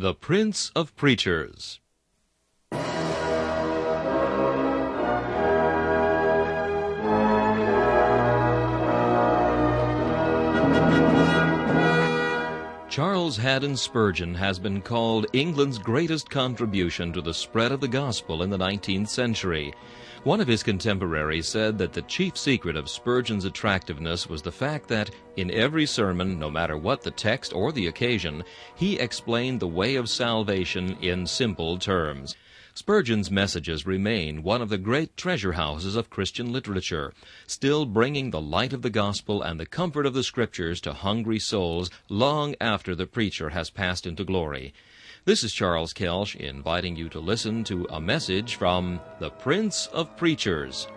The Prince of Preachers. Charles Haddon Spurgeon has been called England's greatest contribution to the spread of the gospel in the 19th century. One of his contemporaries said that the chief secret of Spurgeon's attractiveness was the fact that, in every sermon, no matter what the text or the occasion, he explained the way of salvation in simple terms. Spurgeon's messages remain one of the great treasure houses of Christian literature, still bringing the light of the gospel and the comfort of the Scriptures to hungry souls long after the preacher has passed into glory. This is Charles Kelsch inviting you to listen to a message from the Prince of Preachers.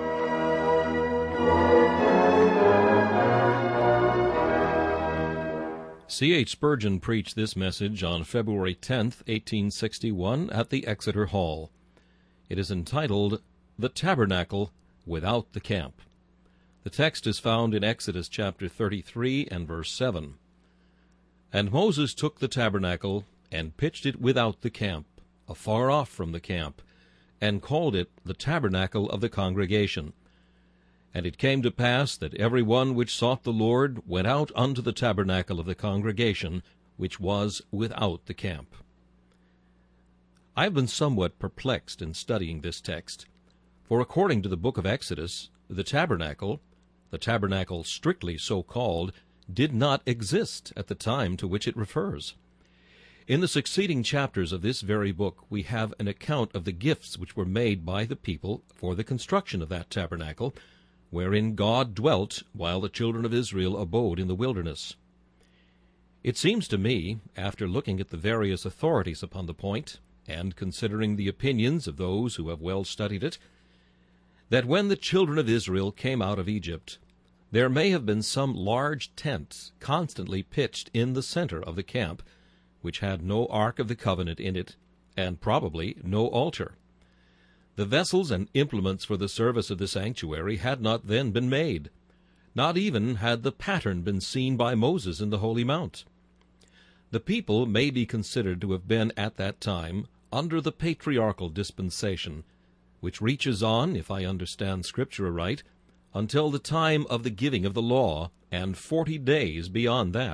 C.H. Spurgeon preached this message on February 10th, 1861, at the Exeter Hall. It is entitled, The Tabernacle Without the Camp. The text is found in Exodus chapter 33 and verse 7. And Moses took the tabernacle and pitched it without the camp, afar off from the camp, and called it the tabernacle of the congregation. And it came to pass that every one which sought the Lord went out unto the tabernacle of the congregation, which was without the camp. I have been somewhat perplexed in studying this text, for according to the book of Exodus, the tabernacle strictly so called, did not exist at the time to which it refers. In the succeeding chapters of this very book we have an account of the gifts which were made by the people for the construction of that tabernacle, wherein God dwelt while the children of Israel abode in the wilderness. It seems to me, after looking at the various authorities upon the point, and considering the opinions of those who have well studied it, that when the children of Israel came out of Egypt, there may have been some large tent constantly pitched in the center of the camp, which had no ark of the covenant in it, and probably no altar. The vessels and implements for the service of the sanctuary had not then been made. Not even had the pattern been seen by Moses in the Holy Mount. The people may be considered to have been at that time under the patriarchal dispensation, which reaches on, if I understand Scripture aright, until the time of the giving of the law, and 40 days beyond that.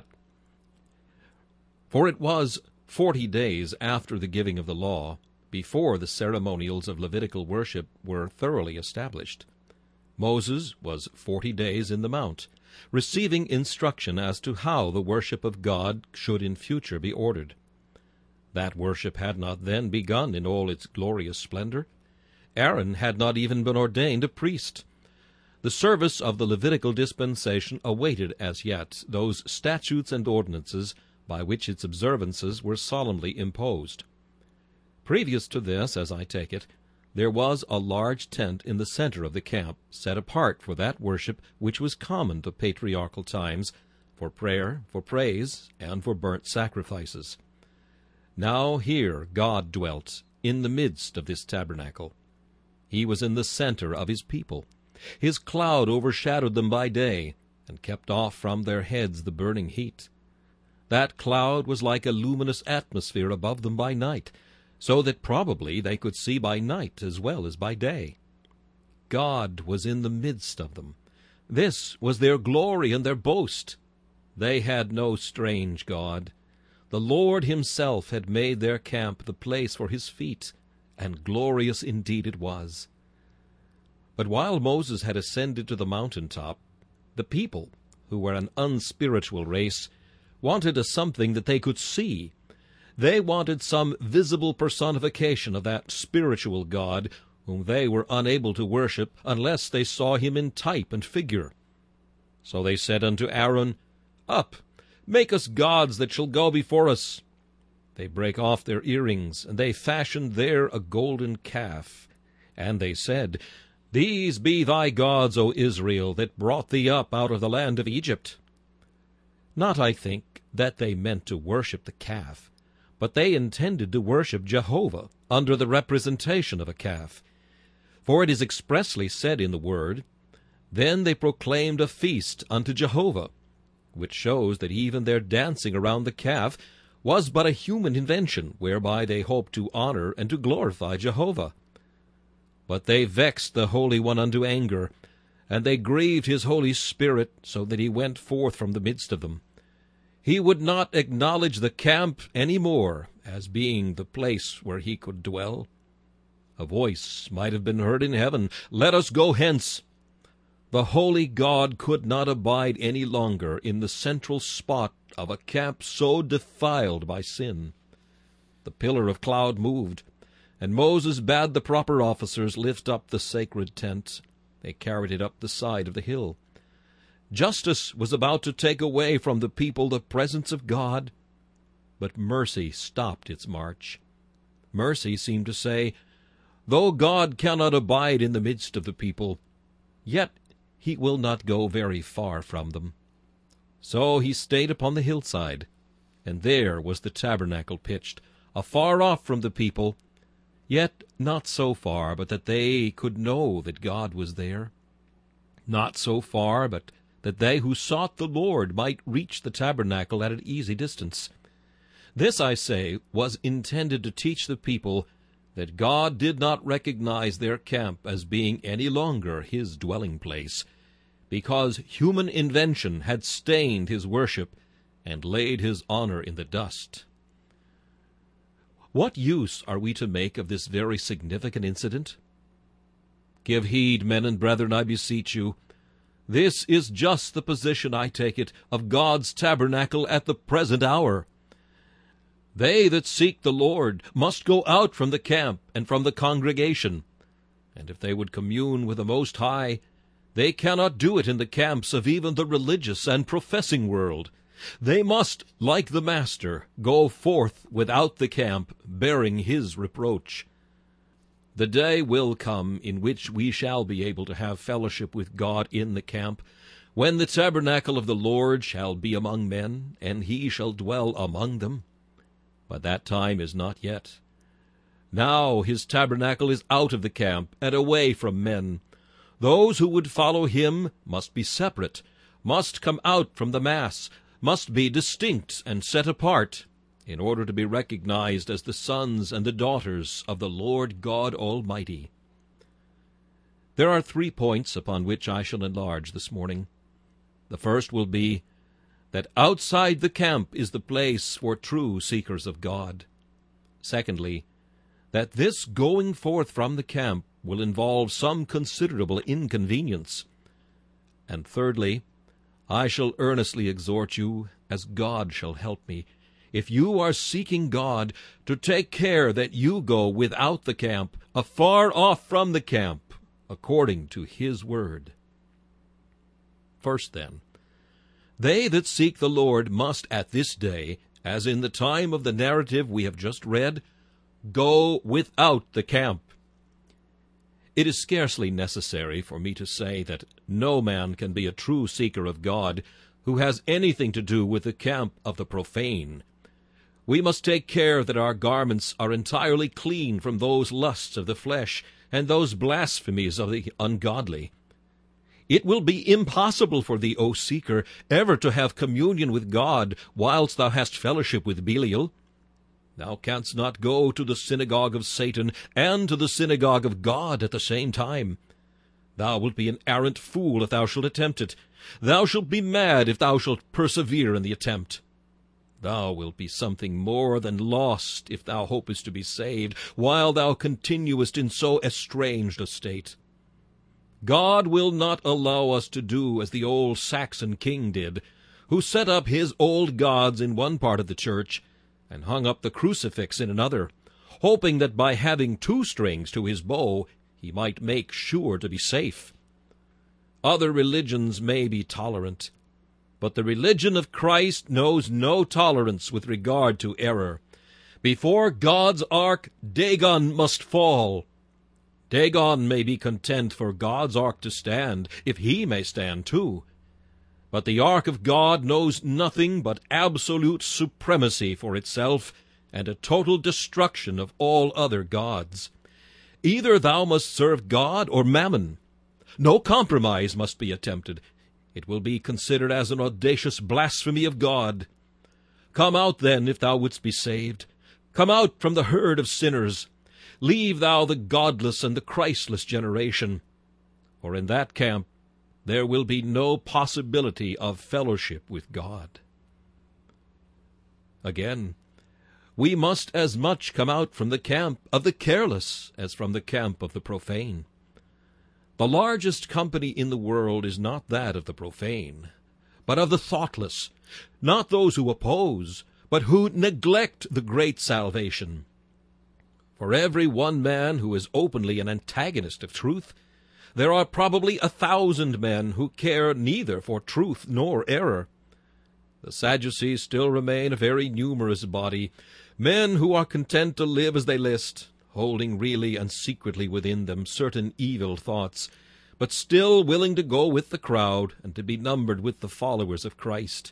For it was 40 days after the giving of the law, before the ceremonials of Levitical worship were thoroughly established. Moses was 40 days in the mount, receiving instruction as to how the worship of God should in future be ordered. That worship had not then begun in all its glorious splendor. Aaron had not even been ordained a priest. The service of the Levitical dispensation awaited as yet those statutes and ordinances by which its observances were solemnly imposed. Previous to this, as I take it, there was a large tent in the center of the camp, set apart for that worship which was common to patriarchal times, for prayer, for praise, and for burnt sacrifices. Now here God dwelt in the midst of this tabernacle. He was in the center of his people. His cloud overshadowed them by day, and kept off from their heads the burning heat. That cloud was like a luminous atmosphere above them by night, so that probably they could see by night as well as by day. God was in the midst of them. This was their glory and their boast. They had no strange god. The Lord himself had made their camp the place for his feet, and glorious indeed it was. But while Moses had ascended to the mountaintop, the people, who were an unspiritual race, wanted a something that they could see. They wanted some visible personification of that spiritual God whom they were unable to worship unless they saw him in type and figure. So they said unto Aaron, Up, make us gods that shall go before us. They brake off their earrings, and they fashioned there a golden calf. And they said, These be thy gods, O Israel, that brought thee up out of the land of Egypt. Not, I think, that they meant to worship the calf, but they intended to worship Jehovah under the representation of a calf. For it is expressly said in the Word, Then they proclaimed a feast unto Jehovah, which shows that even their dancing around the calf was but a human invention, whereby they hoped to honor and to glorify Jehovah. But they vexed the Holy One unto anger, and they grieved his Holy Spirit, so that he went forth from the midst of them. He would not acknowledge the camp any more as being the place where he could dwell. A voice might have been heard in heaven, "Let us go hence." The holy God could not abide any longer in the central spot of a camp so defiled by sin. The pillar of cloud moved, and Moses bade the proper officers lift up the sacred tent. They carried it up the side of the hill. Justice was about to take away from the people the presence of God, but mercy stopped its march. Mercy seemed to say, though God cannot abide in the midst of the people, yet he will not go very far from them. So he stayed upon the hillside, and there was the tabernacle pitched, afar off from the people, yet not so far but that they could know that God was there, not so far but that they who sought the Lord might reach the tabernacle at an easy distance. This, I say, was intended to teach the people that God did not recognize their camp as being any longer his dwelling place, because human invention had stained his worship and laid his honor in the dust. What use are we to make of this very significant incident? Give heed, men and brethren, I beseech you. This is just the position, I take it, of God's tabernacle at the present hour. They that seek the Lord must go out from the camp and from the congregation, and if they would commune with the Most High, they cannot do it in the camps of even the religious and professing world. They must, like the Master, go forth without the camp, bearing his reproach. The day will come in which we shall be able to have fellowship with God in the camp, when the tabernacle of the Lord shall be among men, and he shall dwell among them. But that time is not yet. Now his tabernacle is out of the camp and away from men. Those who would follow him must be separate, must come out from the mass, must be distinct and set apart, in order to be recognized as the sons and the daughters of the Lord God Almighty. There are 3 points upon which I shall enlarge this morning. The first will be that outside the camp is the place for true seekers of God. Secondly, that this going forth from the camp will involve some considerable inconvenience. And thirdly, I shall earnestly exhort you, as God shall help me, if you are seeking God, to take care that you go without the camp, afar off from the camp, according to his word. First then, they that seek the Lord must at this day, as in the time of the narrative we have just read, go without the camp. It is scarcely necessary for me to say that no man can be a true seeker of God who has anything to do with the camp of the profane. We must take care that our garments are entirely clean from those lusts of the flesh and those blasphemies of the ungodly. It will be impossible for thee, O seeker, ever to have communion with God whilst thou hast fellowship with Belial. Thou canst not go to the synagogue of Satan and to the synagogue of God at the same time. Thou wilt be an arrant fool if thou shalt attempt it. Thou shalt be mad if thou shalt persevere in the attempt. Thou wilt be something more than lost if thou hopest to be saved, while thou continuest in so estranged a state. God will not allow us to do as the old Saxon king did, who set up his old gods in one part of the church, and hung up the crucifix in another, hoping that by having 2 strings to his bow he might make sure to be safe. Other religions may be tolerant, but the religion of Christ knows no tolerance with regard to error. Before God's ark, Dagon must fall. Dagon may be content for God's ark to stand, if he may stand too. But the ark of God knows nothing but absolute supremacy for itself, and a total destruction of all other gods. Either thou must serve God or Mammon. No compromise must be attempted. It will be considered as an audacious blasphemy of God. Come out then, if thou wouldst be saved. Come out from the herd of sinners. Leave thou the godless and the Christless generation. For in that camp there will be no possibility of fellowship with God. Again, we must as much come out from the camp of the careless as from the camp of the profane. The largest company in the world is not that of the profane, but of the thoughtless, not those who oppose, but who neglect the great salvation. For every one man who is openly an antagonist of truth, there are probably 1,000 men who care neither for truth nor error. The Sadducees still remain a very numerous body, men who are content to live as they list, holding really and secretly within them certain evil thoughts, but still willing to go with the crowd and to be numbered with the followers of Christ.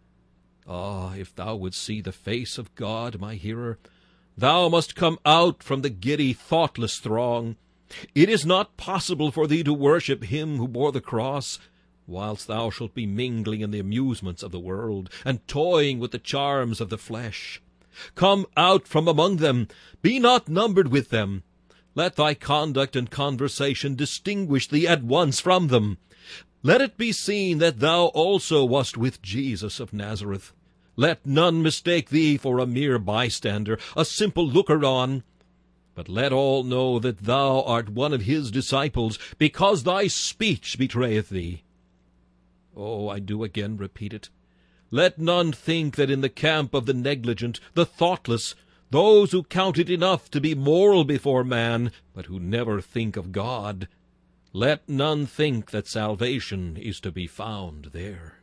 Ah, if thou wouldst see the face of God, my hearer, thou must come out from the giddy, thoughtless throng. It is not possible for thee to worship him who bore the cross, whilst thou shalt be mingling in the amusements of the world, and toying with the charms of the flesh. Come out from among them, be not numbered with them. Let thy conduct and conversation distinguish thee at once from them. Let it be seen that thou also wast with Jesus of Nazareth. Let none mistake thee for a mere bystander, a simple looker-on. But let all know that thou art one of his disciples, because thy speech betrayeth thee. Oh, I do again repeat it. Let none think that in the camp of the negligent, the thoughtless, those who count it enough to be moral before man, but who never think of God, let none think that salvation is to be found there.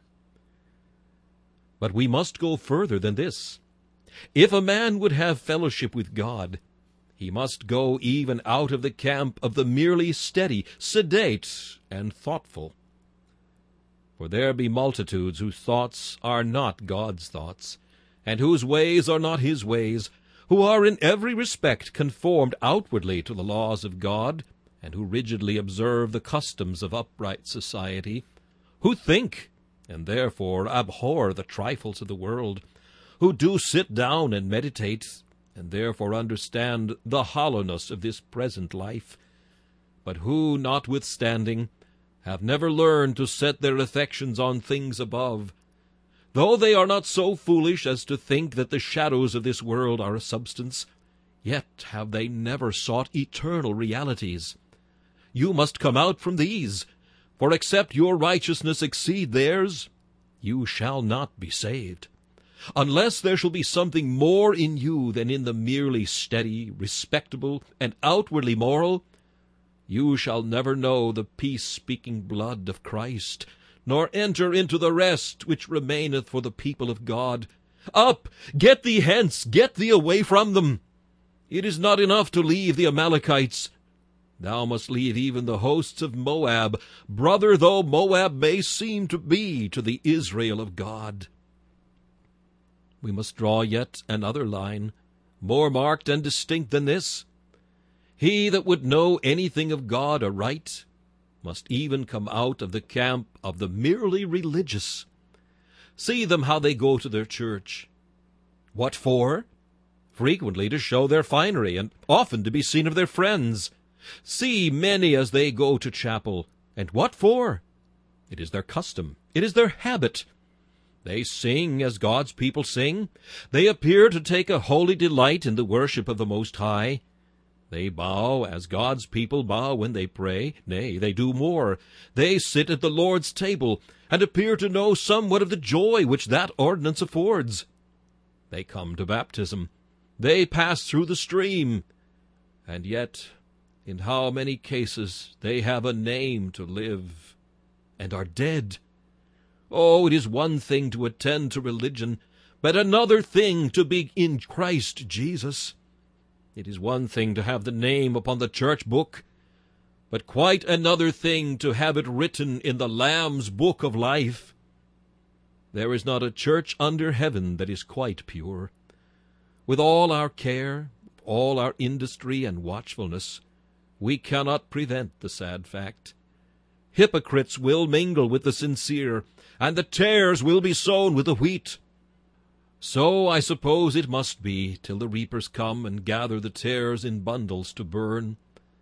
But we must go further than this. If a man would have fellowship with God, he must go even out of the camp of the merely steady, sedate, and thoughtful. For there be multitudes whose thoughts are not God's thoughts, and whose ways are not his ways, who are in every respect conformed outwardly to the laws of God, and who rigidly observe the customs of upright society, who think, and therefore abhor the trifles of the world, who do sit down and meditate, and therefore understand the hollowness of this present life, but who, notwithstanding, have never learned to set their affections on things above, though they are not so foolish as to think that the shadows of this world are a substance, yet have they never sought eternal realities. You must come out from these, for except your righteousness exceed theirs, you shall not be saved. Unless there shall be something more in you than in the merely steady, respectable, and outwardly moral, you shall never know the peace-speaking blood of Christ, nor enter into the rest which remaineth for the people of God. Up! Get thee hence! Get thee away from them! It is not enough to leave the Amalekites. Thou must leave even the hosts of Moab, brother though Moab may seem to be to the Israel of God. We must draw yet another line, more marked and distinct than this. He that would know anything of God aright must even come out of the camp of the merely religious. See them how they go to their church. What for? Frequently to show their finery, and often to be seen of their friends. See many as they go to chapel, and what for? It is their custom, it is their habit. They sing as God's people sing. They appear to take a holy delight in the worship of the Most High. They bow as God's people bow when they pray. Nay, they do more. They sit at the Lord's table, and appear to know somewhat of the joy which that ordinance affords. They come to baptism. They pass through the stream. And yet, in how many cases they have a name to live, and are dead. Oh, it is one thing to attend to religion, but another thing to be in Christ Jesus. It is one thing to have the name upon the church book, but quite another thing to have it written in the Lamb's book of life. There is not a church under heaven that is quite pure. With all our care, all our industry and watchfulness, we cannot prevent the sad fact. Hypocrites will mingle with the sincere, and the tares will be sown with the wheat. So I suppose it must be, till the reapers come and gather the tares in bundles to burn.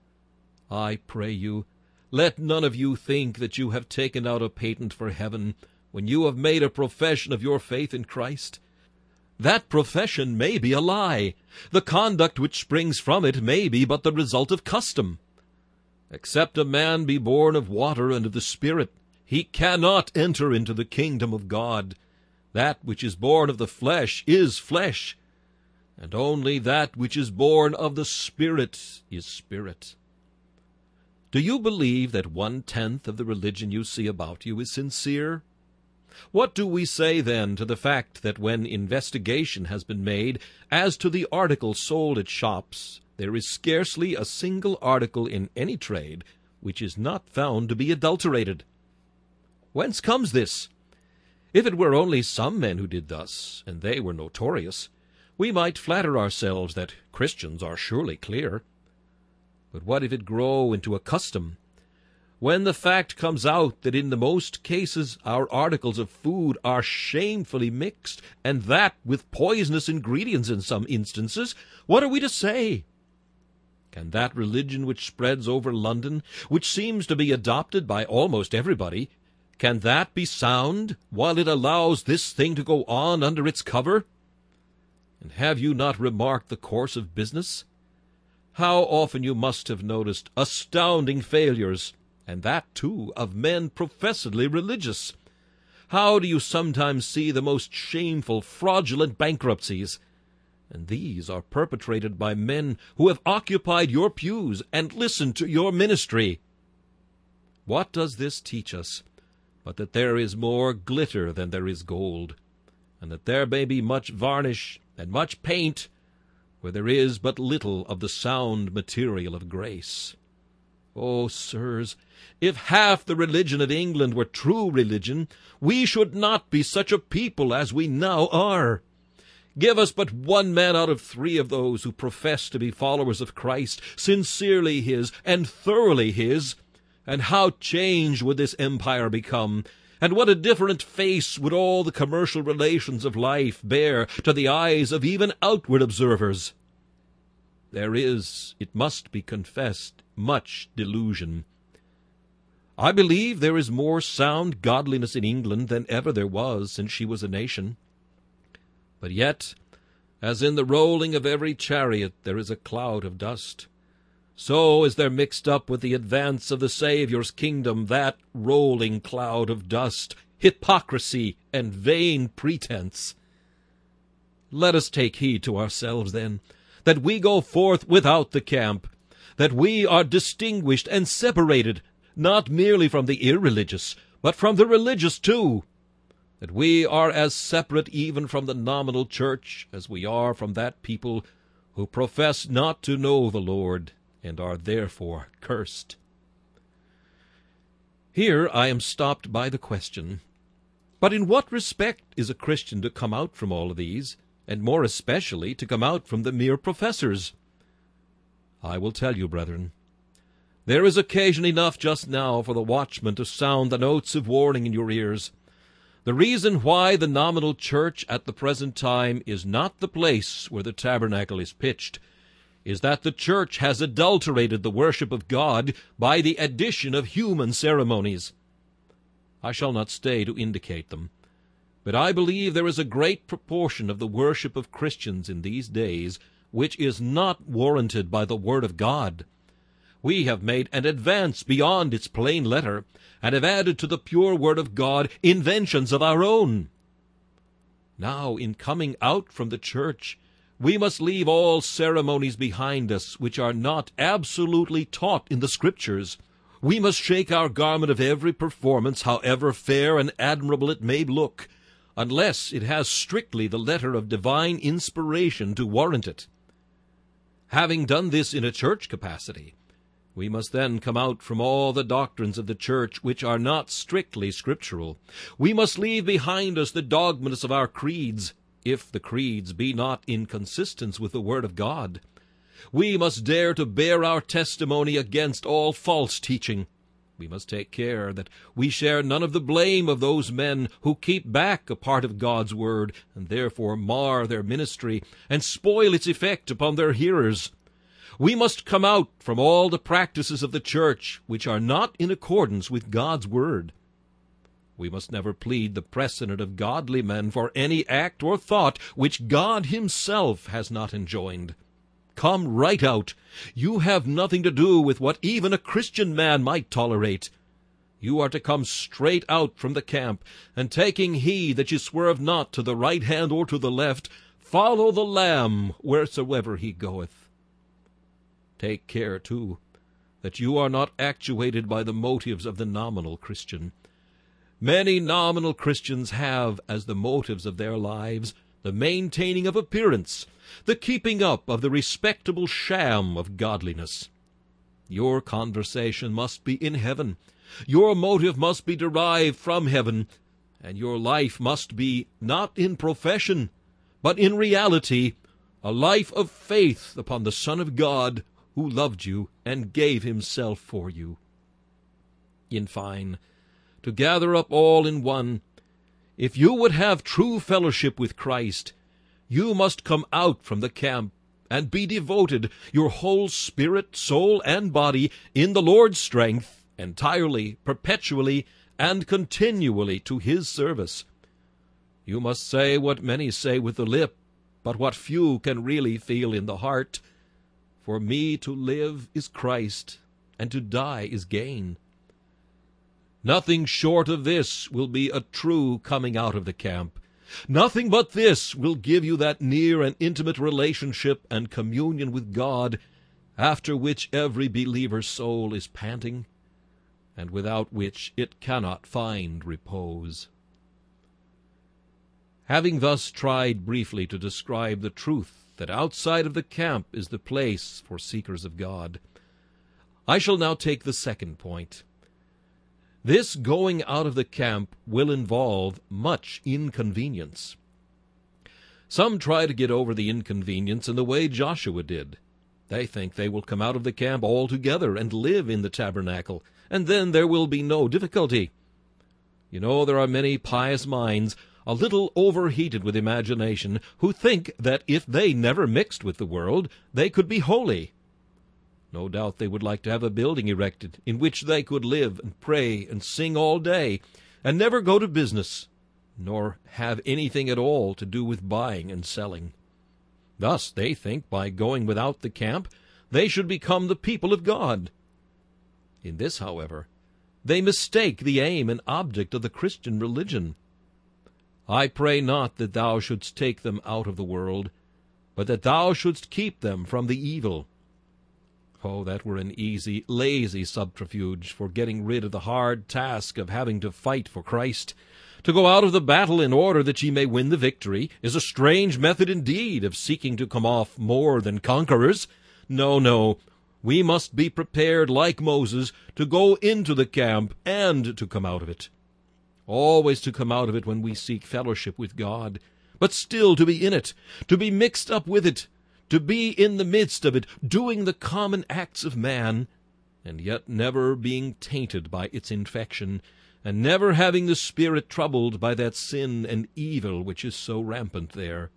I pray you, let none of you think that you have taken out a patent for heaven when you have made a profession of your faith in Christ. That profession may be a lie. The conduct which springs from it may be but the result of custom. Except a man be born of water and of the Spirit, he cannot enter into the kingdom of God. That which is born of the flesh is flesh, and only that which is born of the Spirit is spirit. Do you believe that 1/10 of the religion you see about you is sincere? What do we say, then, to the fact that when investigation has been made as to the articles sold at shops, there is scarcely a single article in any trade which is not found to be adulterated? Whence comes this? If it were only some men who did thus, and they were notorious, we might flatter ourselves that Christians are surely clear. But what if it grow into a custom? When the fact comes out that in the most cases our articles of food are shamefully mixed, and that with poisonous ingredients in some instances, what are we to say? Can that religion which spreads over London, which seems to be adopted by almost everybody, can that be sound, while it allows this thing to go on under its cover? And have you not remarked the course of business? How often you must have noticed astounding failures, and that, too, of men professedly religious. How do you sometimes see the most shameful, fraudulent bankruptcies? And these are perpetrated by men who have occupied your pews and listened to your ministry. What does this teach us? But that there is more glitter than there is gold, and that there may be much varnish and much paint, where there is but little of the sound material of grace. Oh, sirs, if half the religion of England were true religion, we should not be such a people as we now are. Give us but 1 man out of 3 of those who profess to be followers of Christ, sincerely his and thoroughly his, and how changed would this empire become, and what a different face would all the commercial relations of life bear to the eyes of even outward observers. There is, it must be confessed, much delusion. I believe there is more sound godliness in England than ever there was since she was a nation. But yet, as in the rolling of every chariot there is a cloud of dust, so is there mixed up with the advance of the Saviour's kingdom that rolling cloud of dust, hypocrisy and vain pretense. Let us take heed to ourselves, then, that we go forth without the camp, that we are distinguished and separated, not merely from the irreligious, but from the religious too, that we are as separate even from the nominal church as we are from that people who profess not to know the Lord, and are therefore cursed. Here I am stopped by the question, but in what respect is a Christian to come out from all of these, and more especially to come out from the mere professors? I will tell you, brethren. There is occasion enough just now for the watchman to sound the notes of warning in your ears. The reason why the nominal church at the present time is not the place where the tabernacle is pitched is that the church has adulterated the worship of God by the addition of human ceremonies. I shall not stay to indicate them, but I believe there is a great proportion of the worship of Christians in these days which is not warranted by the Word of God. We have made an advance beyond its plain letter, and have added to the pure Word of God inventions of our own. Now, in coming out from the church, we must leave all ceremonies behind us which are not absolutely taught in the Scriptures. We must shake our garment of every performance, however fair and admirable it may look, unless it has strictly the letter of divine inspiration to warrant it. Having done this in a church capacity, we must then come out from all the doctrines of the church which are not strictly scriptural. We must leave behind us the dogmas of our creeds, if the creeds be not in consistence with the Word of God. We must dare to bear our testimony against all false teaching. We must take care that we share none of the blame of those men who keep back a part of God's word, and therefore mar their ministry, and spoil its effect upon their hearers. We must come out from all the practices of the church which are not in accordance with God's word. We must never plead the precedent of godly men for any act or thought which God himself has not enjoined. Come right out. You have nothing to do with what even a Christian man might tolerate. You are to come straight out from the camp, and taking heed that you swerve not to the right hand or to the left, follow the Lamb wheresoever he goeth. Take care, too, that you are not actuated by the motives of the nominal Christian. Many nominal Christians have, as the motives of their lives, the maintaining of appearance, the keeping up of the respectable sham of godliness. Your conversation must be in heaven, your motive must be derived from heaven, and your life must be not in profession, but in reality, a life of faith upon the Son of God, who loved you and gave himself for you. In fine, to gather up all in one, if you would have true fellowship with Christ, you must come out from the camp and be devoted, your whole spirit, soul, and body, in the Lord's strength, entirely, perpetually, and continually to his service. You must say what many say with the lip, but what few can really feel in the heart. For me to live is Christ, and to die is gain. Nothing short of this will be a true coming out of the camp. Nothing but this will give you that near and intimate relationship and communion with God, after which every believer's soul is panting, and without which it cannot find repose. Having thus tried briefly to describe the truth that outside of the camp is the place for seekers of God, I shall now take the second point. This going out of the camp will involve much inconvenience. Some try to get over the inconvenience in the way Joshua did. They think they will come out of the camp altogether and live in the tabernacle, and then there will be no difficulty. You know, there are many pious minds, a little overheated with imagination, who think that if they never mixed with the world, they could be holy. No doubt they would like to have a building erected in which they could live and pray and sing all day, and never go to business, nor have anything at all to do with buying and selling. Thus they think by going without the camp they should become the people of God. In this, however, they mistake the aim and object of the Christian religion. I pray not that thou shouldst take them out of the world, but that thou shouldst keep them from the evil. Oh, that were an easy, lazy subterfuge for getting rid of the hard task of having to fight for Christ. To go out of the battle in order that ye may win the victory is a strange method indeed of seeking to come off more than conquerors. No, no, we must be prepared, like Moses, to go into the camp and to come out of it. Always to come out of it when we seek fellowship with God, but still to be in it, to be mixed up with it, to be in the midst of it, doing the common acts of man, and yet never being tainted by its infection, and never having the spirit troubled by that sin and evil which is so rampant there.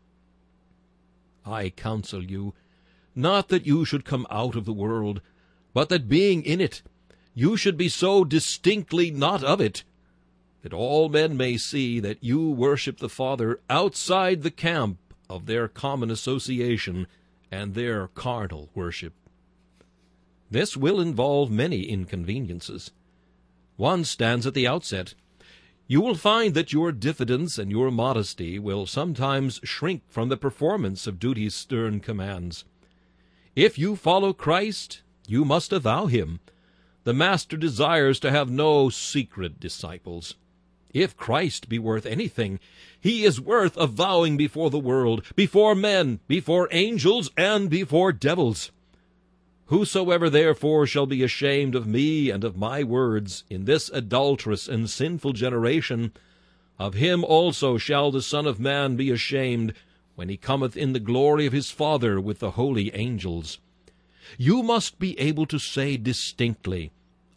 I counsel you, not that you should come out of the world, but that being in it, you should be so distinctly not of it, that all men may see that you worship the Father outside the camp of their common association and their carnal worship. This will involve many inconveniences. One stands at the outset. You will find that your diffidence and your modesty will sometimes shrink from the performance of duty's stern commands. If you follow Christ, you must avow him. The Master desires to have no secret disciples. If Christ be worth anything, he is worth avowing before the world, before men, before angels, and before devils. Whosoever therefore shall be ashamed of me and of my words in this adulterous and sinful generation, of him also shall the Son of Man be ashamed, when he cometh in the glory of his Father with the holy angels. You must be able to say distinctly,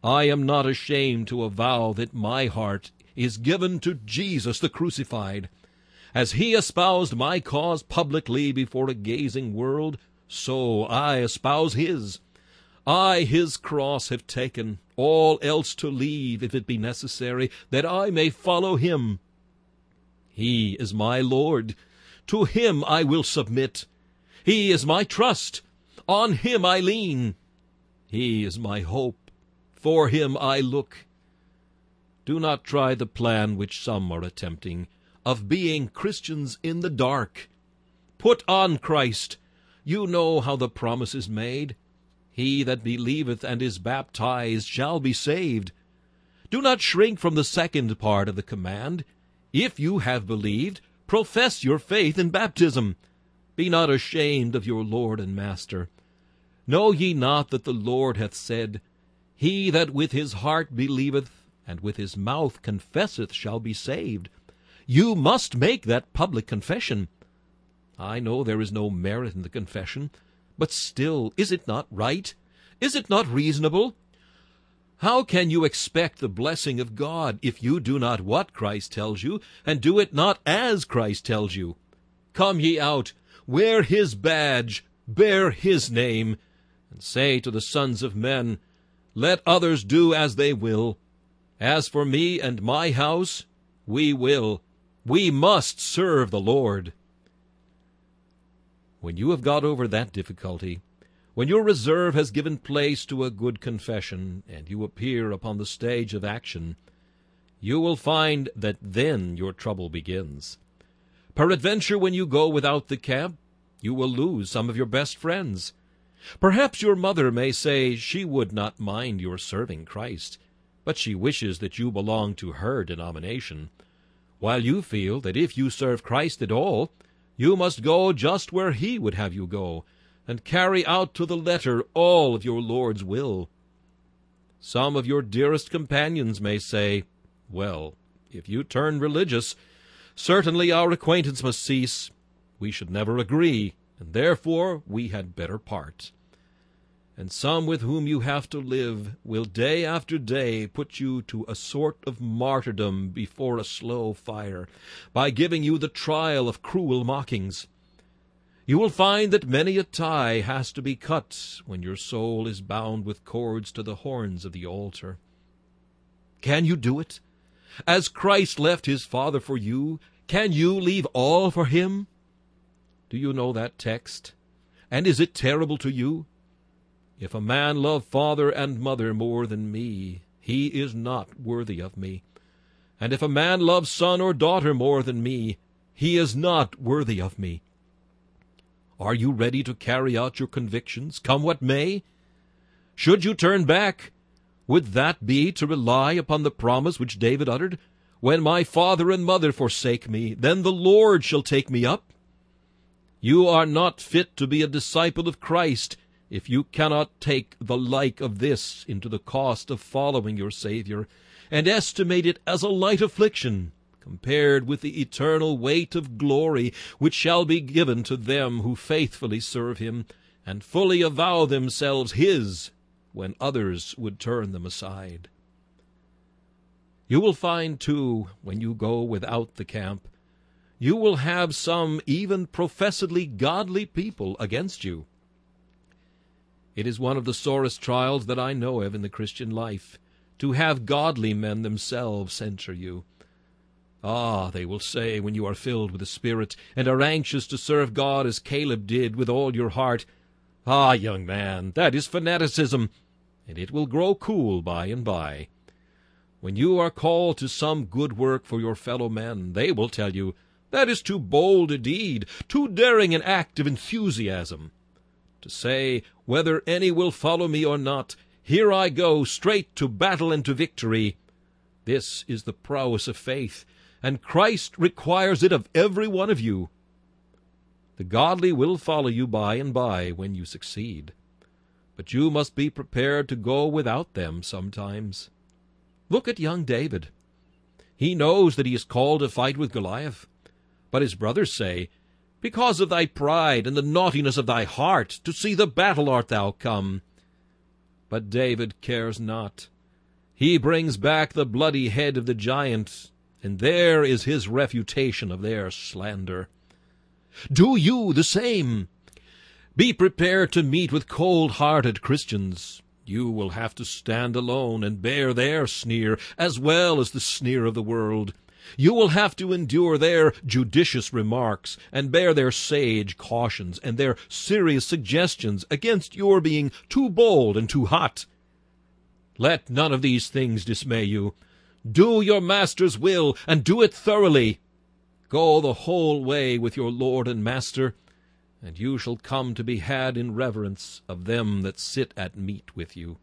I am not ashamed to avow that my heart is given to Jesus the crucified. As he espoused my cause publicly before a gazing world, so I espouse his. I his cross have taken, all else to leave, if it be necessary, that I may follow him. He is my Lord. To him I will submit. He is my trust. On him I lean. He is my hope. For him I look. Do not try the plan which some are attempting, of being Christians in the dark. Put on Christ. You know how the promise is made. He that believeth and is baptized shall be saved. Do not shrink from the second part of the command. If you have believed, profess your faith in baptism. Be not ashamed of your Lord and Master. Know ye not that the Lord hath said, He that with his heart believeth, and with his mouth confesseth shall be saved? You must make that public confession. I know there is no merit in the confession, but still, is it not right? Is it not reasonable? How can you expect the blessing of God if you do not what Christ tells you, and do it not as Christ tells you? Come ye out, wear his badge, bear his name, and say to the sons of men, Let others do as they will. As for me and my house, we must serve the Lord. When you have got over that difficulty, when your reserve has given place to a good confession, and you appear upon the stage of action, you will find that then your trouble begins. Peradventure, when you go without the camp, you will lose some of your best friends. Perhaps your mother may say she would not mind your serving Christ, but she wishes that you belong to her denomination, while you feel that if you serve Christ at all, you must go just where he would have you go, and carry out to the letter all of your Lord's will. Some of your dearest companions may say, Well, if you turn religious, certainly our acquaintance must cease. We should never agree, and therefore we had better part. And some with whom you have to live will day after day put you to a sort of martyrdom before a slow fire, by giving you the trial of cruel mockings. You will find that many a tie has to be cut when your soul is bound with cords to the horns of the altar. Can you do it? As Christ left his Father for you, can you leave all for him? Do you know that text? And is it terrible to you? If a man love father and mother more than me, he is not worthy of me. And if a man love son or daughter more than me, he is not worthy of me. Are you ready to carry out your convictions, come what may? Should you turn back, would that be to rely upon the promise which David uttered, When my father and mother forsake me, then the Lord shall take me up? You are not fit to be a disciple of Christ, if you cannot take the like of this into the cost of following your Savior, and estimate it as a light affliction, compared with the eternal weight of glory which shall be given to them who faithfully serve him, and fully avow themselves his, when others would turn them aside. You will find, too, when you go without the camp, you will have some even professedly godly people against you. It is one of the sorest trials that I know of in the Christian life, to have godly men themselves censure you. Ah, they will say, when you are filled with the Spirit, and are anxious to serve God as Caleb did with all your heart, Ah, young man, that is fanaticism, and it will grow cool by and by. When you are called to some good work for your fellow men, they will tell you, That is too bold a deed, too daring an act of enthusiasm. To say, whether any will follow me or not, here I go, straight to battle and to victory. This is the prowess of faith, and Christ requires it of every one of you. The godly will follow you by and by when you succeed, but you must be prepared to go without them sometimes. Look at young David. He knows that he is called to fight with Goliath, but his brothers say, Because of thy pride and the naughtiness of thy heart, to see the battle art thou come. But David cares not. He brings back the bloody head of the giant, and there is his refutation of their slander. Do you the same. Be prepared to meet with cold-hearted Christians. You will have to stand alone and bear their sneer as well as the sneer of the world. You will have to endure their judicious remarks and bear their sage cautions and their serious suggestions against your being too bold and too hot. Let none of these things dismay you. Do your master's will, and do it thoroughly. Go the whole way with your Lord and Master, and you shall come to be had in reverence of them that sit at meat with you.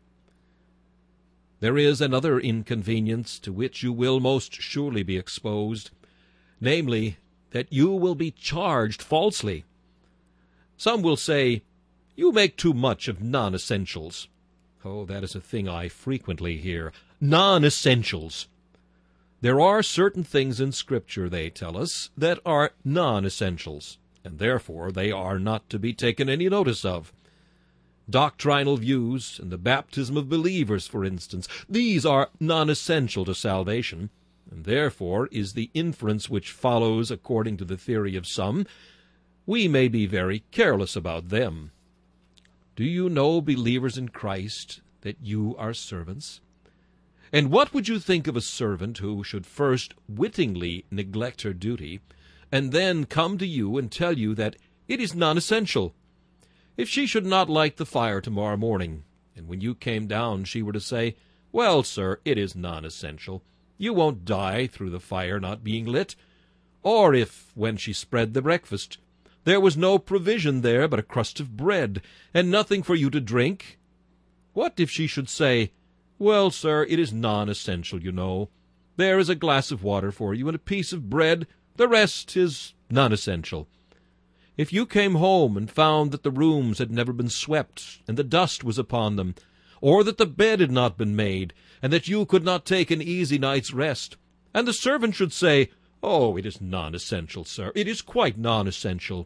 There is another inconvenience to which you will most surely be exposed, namely, that you will be charged falsely. Some will say, "You make too much of non-essentials." Oh, that is a thing I frequently hear. Non-essentials. There are certain things in Scripture, they tell us, that are non-essentials, and therefore they are not to be taken any notice of. Doctrinal views and the baptism of believers, for instance, these are non-essential to salvation, and therefore is the inference which follows according to the theory of some. We may be very careless about them. Do you know, believers in Christ, that you are servants? And what would you think of a servant who should first wittingly neglect her duty, and then come to you and tell you that it is non-essential? If she should not light the fire tomorrow morning, and when you came down she were to say, "Well, sir, it is non-essential. You won't die through the fire not being lit." Or if, when she spread the breakfast, there was no provision there but a crust of bread, and nothing for you to drink, what if she should say, "Well, sir, it is non-essential, you know. There is a glass of water for you and a piece of bread. The rest is non-essential." If you came home and found that the rooms had never been swept, and the dust was upon them, or that the bed had not been made, and that you could not take an easy night's rest, and the servant should say, "Oh, it is non-essential, sir. It is quite non-essential,"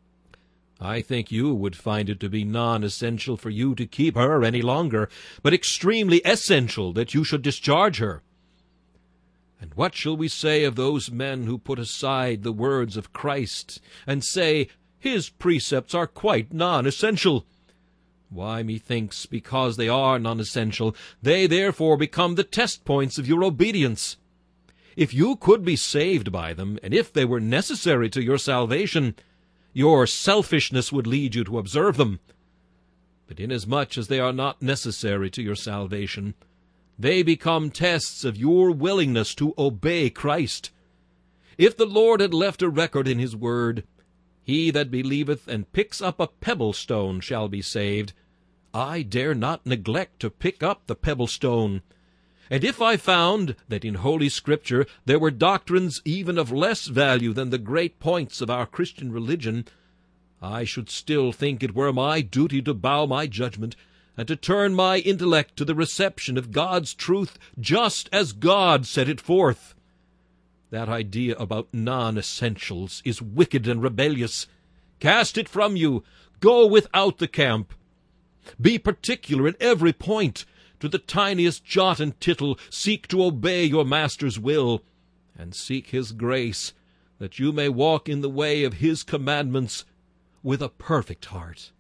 I think you would find it to be non-essential for you to keep her any longer, but extremely essential that you should discharge her. And what shall we say of those men who put aside the words of Christ, and say, "His precepts are quite non-essential"? Why, methinks, because they are non-essential, they therefore become the test points of your obedience. If you could be saved by them, and if they were necessary to your salvation, your selfishness would lead you to observe them. But inasmuch as they are not necessary to your salvation, they become tests of your willingness to obey Christ. If the Lord had left a record in his word, "He that believeth and picks up a pebble stone shall be saved," I dare not neglect to pick up the pebble stone. And if I found that in Holy Scripture there were doctrines even of less value than the great points of our Christian religion, I should still think it were my duty to bow my judgment and to turn my intellect to the reception of God's truth just as God set it forth. That idea about non-essentials is wicked and rebellious. Cast it from you. Go without the camp. Be particular in every point. To the tiniest jot and tittle, seek to obey your Master's will, and seek his grace, that you may walk in the way of his commandments with a perfect heart.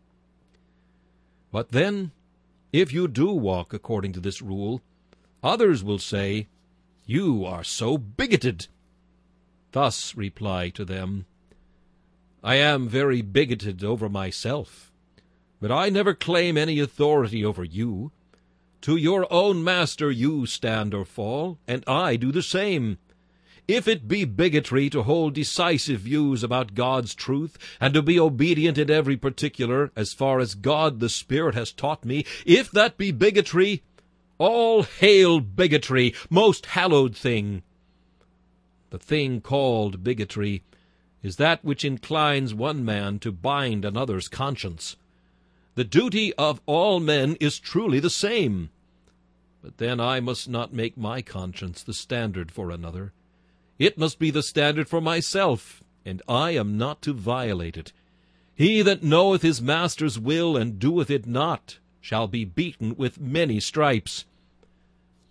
But then, if you do walk according to this rule, others will say, "You are so bigoted." Thus reply to them, "I am very bigoted over myself, but I never claim any authority over you. To your own master you stand or fall, and I do the same. If it be bigotry to hold decisive views about God's truth, and to be obedient in every particular, as far as God the Spirit has taught me, if that be bigotry, all hail bigotry, most hallowed thing. The thing called bigotry is that which inclines one man to bind another's conscience. The duty of all men is truly the same. But then I must not make my conscience the standard for another. It must be the standard for myself, and I am not to violate it. He that knoweth his master's will and doeth it not shall be beaten with many stripes.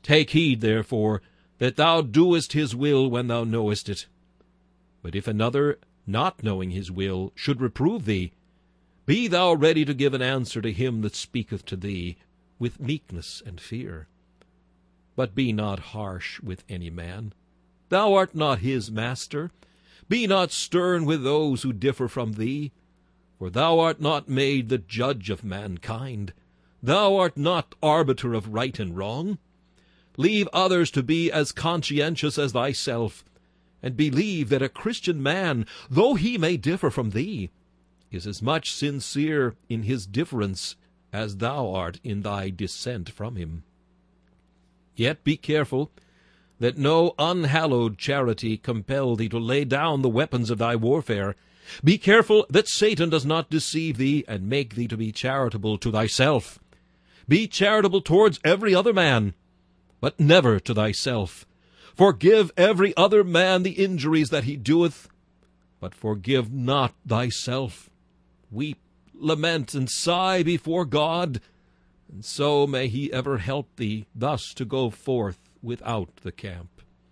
Take heed, therefore, that thou doest his will when thou knowest it. But if another, not knowing his will, should reprove thee, be thou ready to give an answer to him that speaketh to thee, with meekness and fear. But be not harsh with any man. Thou art not his master. Be not stern with those who differ from thee. For thou art not made the judge of mankind. Thou art not arbiter of right and wrong. Leave others to be as conscientious as thyself, and believe that a Christian man, though he may differ from thee, is as much sincere in his difference as thou art in thy dissent from him. Yet be careful that no unhallowed charity compel thee to lay down the weapons of thy warfare. Be careful that Satan does not deceive thee and make thee to be charitable to thyself. Be charitable towards every other man, but never to thyself. Forgive every other man the injuries that he doeth, but forgive not thyself. Weep, lament, and sigh before God, and so may he ever help thee thus to go forth without the camp.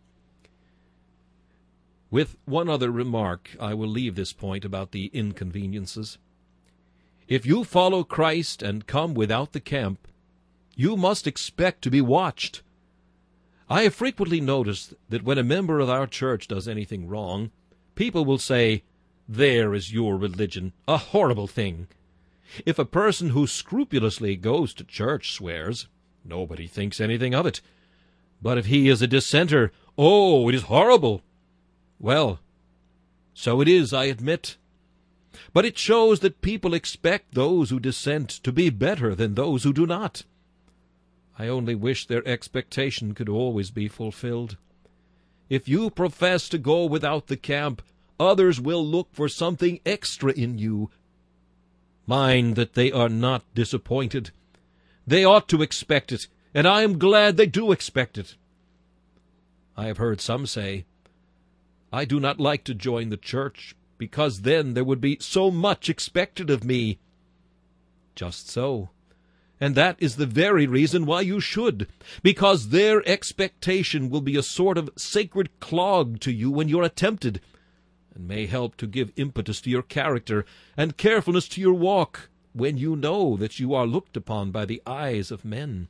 With one other remark, I will leave this point about the inconveniences. If you follow Christ and come without the camp, you must expect to be watched. I have frequently noticed that when a member of our church does anything wrong, people will say, "There is your religion, a horrible thing." If a person who scrupulously goes to church swears, nobody thinks anything of it. But if he is a dissenter, "Oh, it is horrible." Well, so it is, I admit. But it shows that people expect those who dissent to be better than those who do not. I only wish their expectation could always be fulfilled. If you profess to go without the camp, others will look for something extra in you. Mind that they are not disappointed. They ought to expect it, and I am glad they do expect it. I have heard some say, "I do not like to join the church, because then there would be so much expected of me." Just so. And that is the very reason why you should, because their expectation will be a sort of sacred clog to you when you are tempted, and may help to give impetus to your character and carefulness to your walk when you know that you are looked upon by the eyes of men.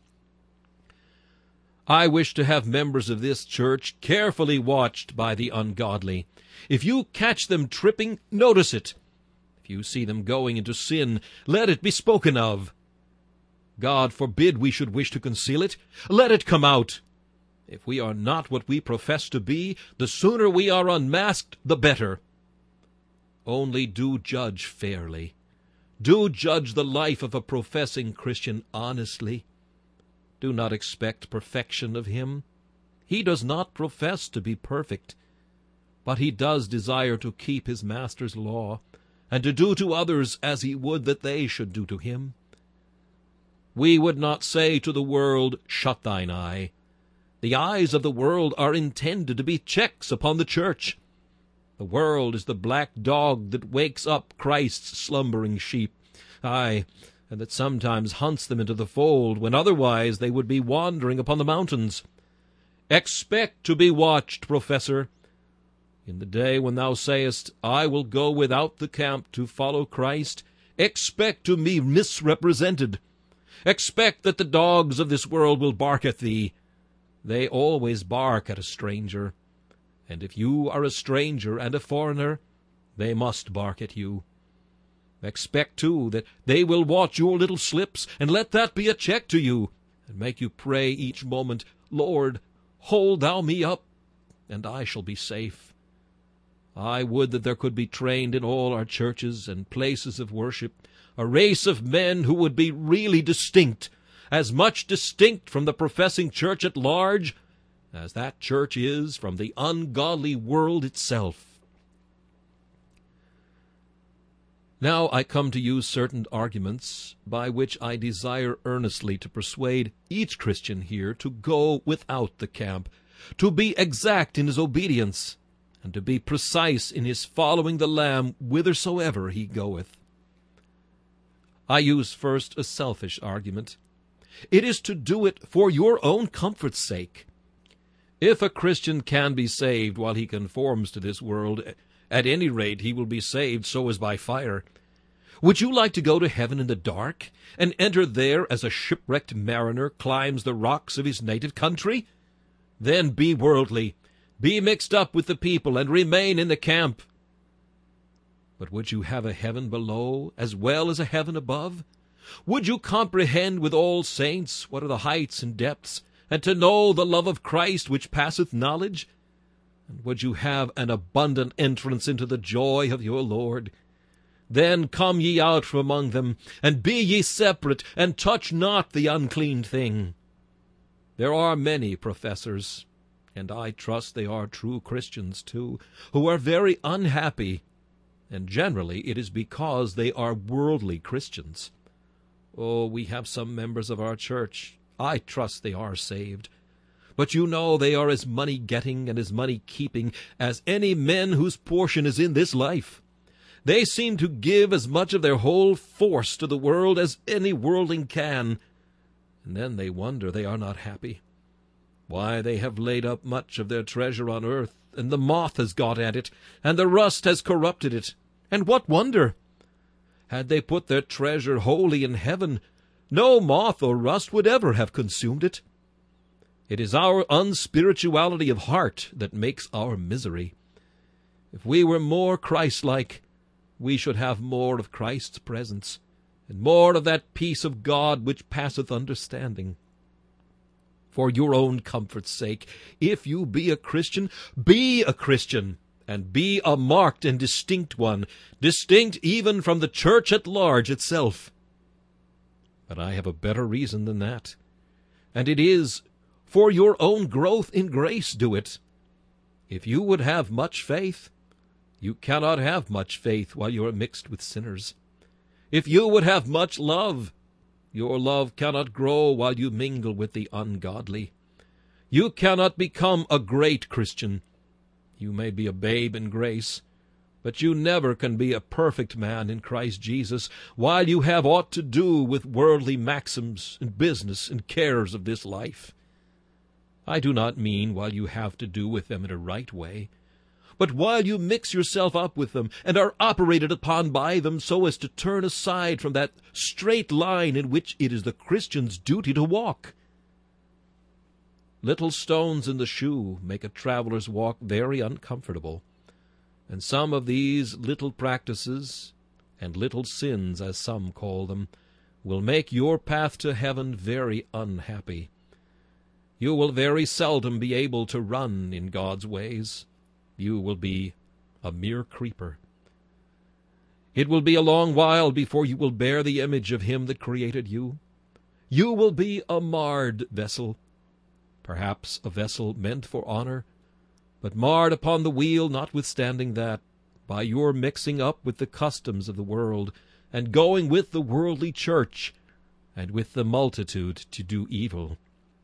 I wish to have members of this church carefully watched by the ungodly. If you catch them tripping, notice it. If you see them going into sin, let it be spoken of. God forbid we should wish to conceal it. Let it come out. If we are not what we profess to be, the sooner we are unmasked, the better. Only do judge fairly. Do judge the life of a professing Christian honestly. Do not expect perfection of him. He does not profess to be perfect, but he does desire to keep his Master's law, and to do to others as he would that they should do to him. We would not say to the world, "Shut thine eye." The eyes of the world are intended to be checks upon the church. The world is the black dog that wakes up Christ's slumbering sheep, aye, and that sometimes hunts them into the fold, when otherwise they would be wandering upon the mountains. Expect to be watched, professor. In the day when thou sayest, "I will go without the camp to follow Christ," expect to be misrepresented. Expect that the dogs of this world will bark at thee. They always bark at a stranger. And if you are a stranger and a foreigner, they must bark at you. Expect, too, that they will watch your little slips, and let that be a check to you, and make you pray each moment, "Lord, hold thou me up, and I shall be safe." I would that there could be trained in all our churches and places of worship a race of men who would be really distinct, as much distinct from the professing church at large as that church is from the ungodly world itself. Now I come to use certain arguments by which I desire earnestly to persuade each Christian here to go without the camp, to be exact in his obedience, and to be precise in his following the Lamb whithersoever he goeth. I use first a selfish argument. It is to do it for your own comfort's sake. If a Christian can be saved while he conforms to this world, at any rate he will be saved so as by fire. Would you like to go to heaven in the dark, and enter there as a shipwrecked mariner climbs the rocks of his native country? Then be worldly, be mixed up with the people, and remain in the camp. But would you have a heaven below as well as a heaven above? Would you comprehend with all saints what are the heights and depths, and to know the love of Christ which passeth knowledge? And would you have an abundant entrance into the joy of your Lord? Then come ye out from among them, and be ye separate, and touch not the unclean thing. There are many professors, and I trust they are true Christians too, who are very unhappy, and generally it is because they are worldly Christians. Oh, we have some members of our church. I trust they are saved. But you know they are as money-getting and as money-keeping as any men whose portion is in this life. They seem to give as much of their whole force to the world as any worldling can, and then they wonder they are not happy. Why, they have laid up much of their treasure on earth, and the moth has got at it, and the rust has corrupted it. And what wonder? Had they put their treasure wholly in heaven, no moth or rust would ever have consumed it. It is our unspirituality of heart that makes our misery. If we were more Christ-like, we should have more of Christ's presence, and more of that peace of God which passeth understanding. For your own comfort's sake, if you be a Christian, and be a marked and distinct one, distinct even from the church at large itself. But I have a better reason than that, and it is, for your own growth in grace do it. If you would have much faith, you cannot have much faith while you are mixed with sinners. If you would have much love, your love cannot grow while you mingle with the ungodly. You cannot become a great Christian. You may be a babe in grace, but you never can be a perfect man in Christ Jesus while you have aught to do with worldly maxims and business and cares of this life. I do not mean while you have to do with them in a right way, but while you mix yourself up with them and are operated upon by them so as to turn aside from that straight line in which it is the Christian's duty to walk. Little stones in the shoe make a traveler's walk very uncomfortable, and some of these little practices, and little sins as some call them, will make your path to heaven very unhappy. You will very seldom be able to run in God's ways. You will be a mere creeper. It will be a long while before you will bear the image of Him that created you. You will be a marred vessel, perhaps a vessel meant for honor, but marred upon the wheel notwithstanding that, by your mixing up with the customs of the world, and going with the worldly church, and with the multitude to do evil.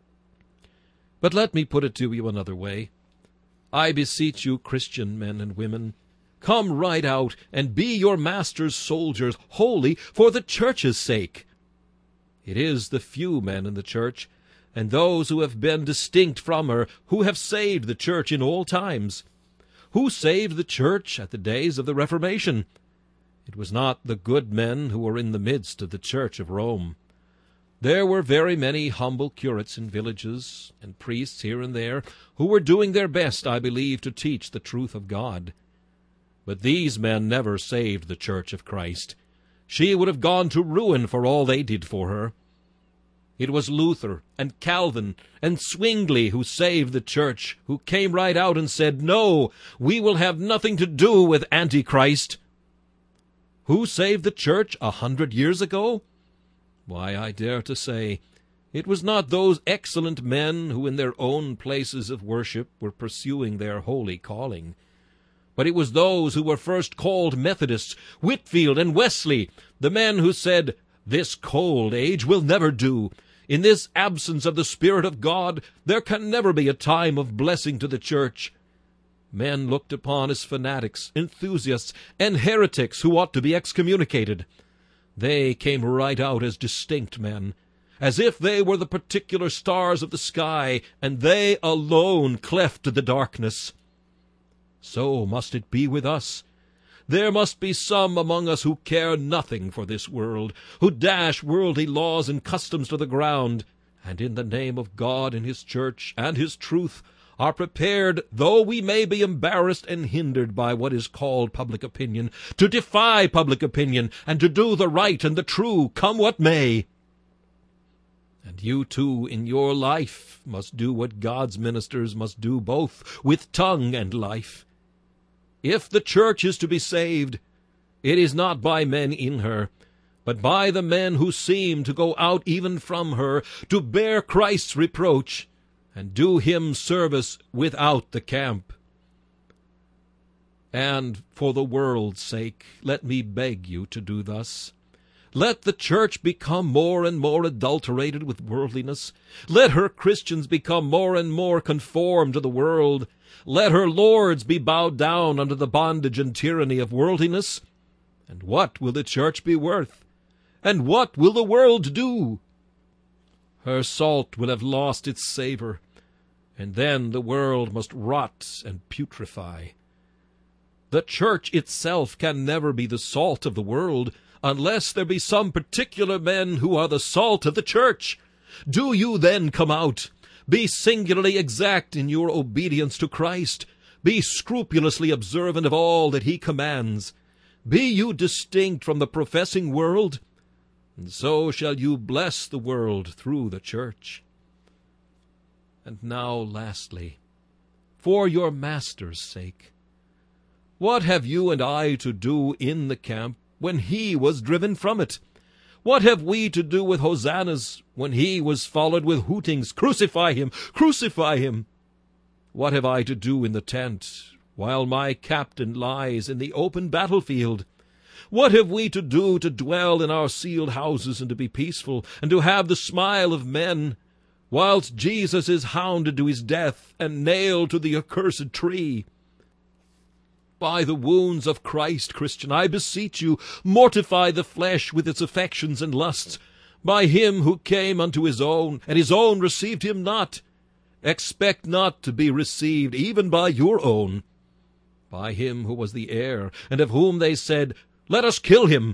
But let me put it to you another way. I beseech you, Christian men and women, come right out and be your Master's soldiers wholly for the church's sake. It is the few men in the church, and those who have been distinct from her, who have saved the church in all times. Who saved the church at the days of the Reformation? It was not the good men who were in the midst of the church of Rome. There were very many humble curates in villages, and priests here and there, who were doing their best, I believe, to teach the truth of God. But these men never saved the Church of Christ. She would have gone to ruin for all they did for her. It was Luther and Calvin and Zwingli who saved the church, who came right out and said, "No, we will have nothing to do with Antichrist." Who saved the church 100 years ago? Why, I dare to say, it was not those excellent men who in their own places of worship were pursuing their holy calling, but it was those who were first called Methodists, Whitfield and Wesley, the men who said, "This cold age will never do. In this absence of the Spirit of God, there can never be a time of blessing to the church." Men looked upon as fanatics, enthusiasts, and heretics who ought to be excommunicated. They came right out as distinct men, as if they were the particular stars of the sky, and they alone cleft the darkness. So must it be with us. There must be some among us who care nothing for this world, who dash worldly laws and customs to the ground, and in the name of God and his church and his truth are prepared, though we may be embarrassed and hindered by what is called public opinion, to defy public opinion and to do the right and the true, come what may. And you too, in your life, must do what God's ministers must do, both with tongue and life. If the church is to be saved, it is not by men in her, but by the men who seem to go out even from her, to bear Christ's reproach, and do him service without the camp. And for the world's sake, let me beg you to do thus. Let the church become more and more adulterated with worldliness. Let her Christians become more and more conformed to the world. Let her lords be bowed down under the bondage and tyranny of worldliness. And what will the church be worth? And what will the world do? Her salt will have lost its savor, and then the world must rot and putrefy. The church itself can never be the salt of the world, unless there be some particular men who are the salt of the church. Do you then come out? Be singularly exact in your obedience to Christ. Be scrupulously observant of all that he commands. Be you distinct from the professing world, and so shall you bless the world through the church. And now, lastly, for your Master's sake, what have you and I to do in the camp when he was driven from it? What have we to do with hosannas when he was followed with hootings, "Crucify him! Crucify him!" What have I to do in the tent while my captain lies in the open battlefield? What have we to do to dwell in our sealed houses and to be peaceful, and to have the smile of men, whilst Jesus is hounded to his death and nailed to the accursed tree? By the wounds of Christ, Christian, I beseech you, mortify the flesh with its affections and lusts. By him who came unto his own, and his own received him not, expect not to be received even by your own. By him who was the heir, and of whom they said, "Let us kill him,"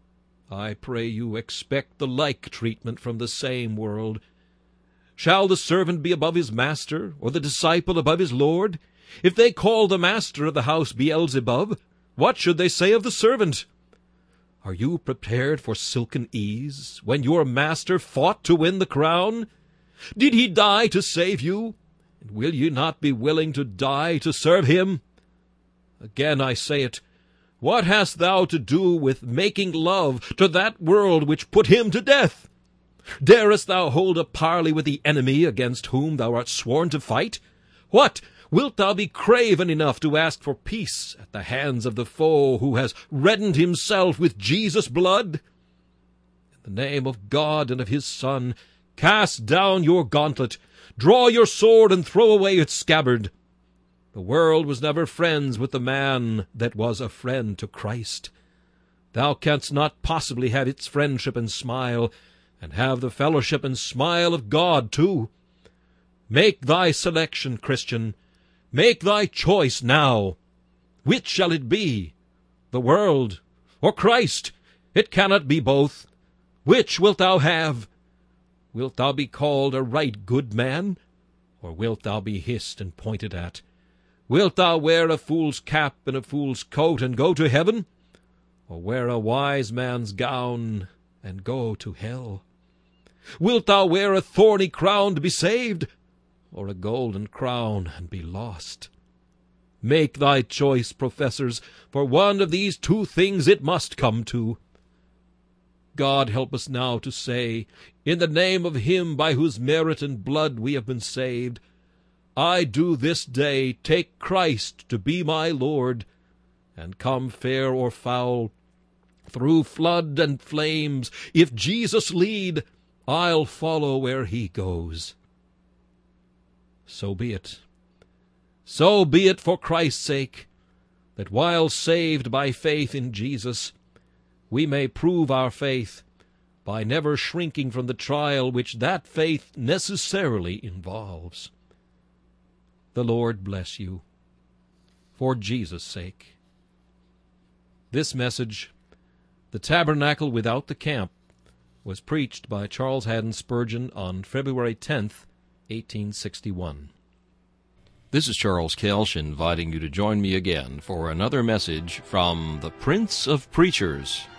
I pray you expect the like treatment from the same world. Shall the servant be above his master, or the disciple above his Lord? If they call the master of the house Beelzebub, what should they say of the servant? Are you prepared for silken ease, when your master fought to win the crown? Did he die to save you? And will you not be willing to die to serve him? Again I say it, what hast thou to do with making love to that world which put him to death? Darest thou hold a parley with the enemy against whom thou art sworn to fight? What? Wilt thou be craven enough to ask for peace at the hands of the foe who has reddened himself with Jesus' blood? In the name of God and of his Son, cast down your gauntlet, draw your sword, and throw away its scabbard. The world was never friends with the man that was a friend to Christ. Thou canst not possibly have its friendship and smile, and have the fellowship and smile of God too. Make thy selection, Christian. Make thy choice now. Which shall it be? The world or Christ? It cannot be both. Which wilt thou have? Wilt thou be called a right good man, or wilt thou be hissed and pointed at? Wilt thou wear a fool's cap and a fool's coat and go to heaven, or wear a wise man's gown and go to hell? Wilt thou wear a thorny crown to be saved, or a golden crown and be lost? Make thy choice, professors, for one of these two things it must come to. God help us now to say, in the name of him by whose merit and blood we have been saved, I do this day take Christ to be my Lord, and come fair or foul, through flood and flames, if Jesus lead, I'll follow where he goes. So be it. So be it for Christ's sake, that while saved by faith in Jesus, we may prove our faith by never shrinking from the trial which that faith necessarily involves. The Lord bless you, for Jesus' sake. This message, "The Tabernacle Without the Camp," was preached by Charles Haddon Spurgeon on February 10th, 1861. This is Charles Kelsch inviting you to join me again for another message from the Prince of Preachers.